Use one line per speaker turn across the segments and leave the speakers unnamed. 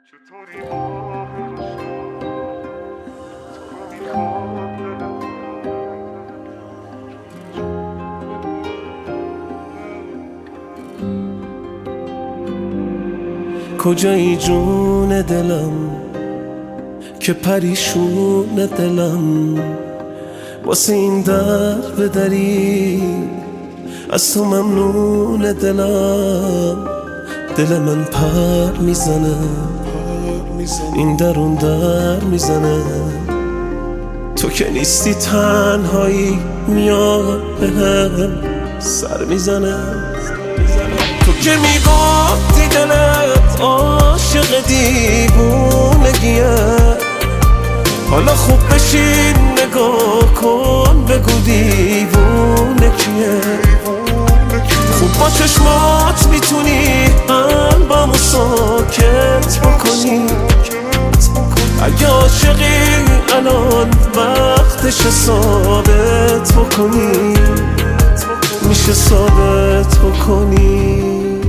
کجایی جون دلم که پریشون دلم واسه این در بدری از تو ممنون دلم دل من پر میزنه این در اون در میزنه تو که نیستی تنهایی میاد به هم سر میزنه تو که میگفتی دلت عاشق دیوونگیه حالا خوب بشین نگاه کن بگو دیوونه کیه خوب با چشمات میتونی قلبمو ساکت بکنی اگه عاشقی الان وقتش ثابت بکنی میشه ثابت بکنی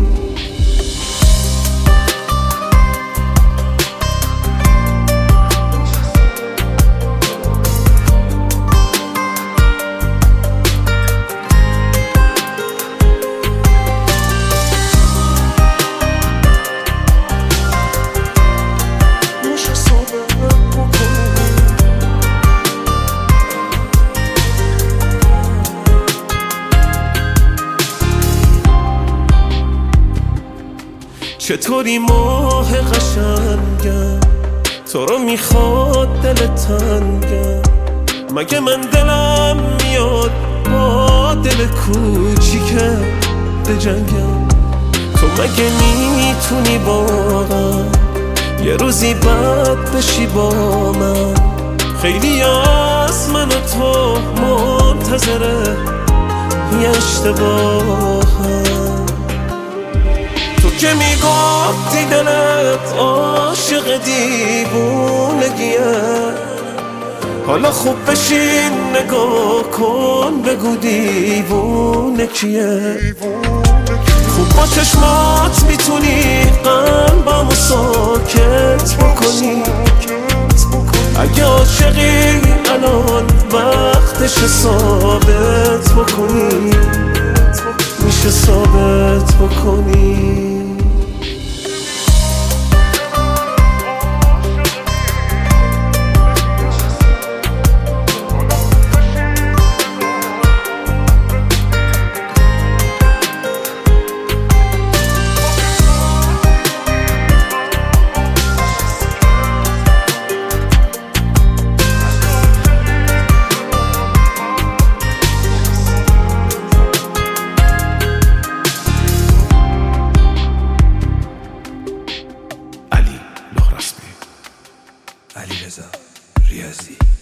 چطوری ماه قشنگم تو رو میخواد دل تنگم مگه من دلم میاد با دل کوچیکه بجنگم تو مگه میتونی واقعا یه روزی بد بشی با من خیلی از من و تو منتظره یه اشتباهم که میگفتی دلت عاشق دیوونگیه حالا خوب بشین نگاه کن بگو دیوونه کیه خوب با چشمات میتونی قلبمو ساکت بکنی اگه عاشقی الان وقتش ثابت بکنی میشه ثابت بکنی
علیرضا ریاضی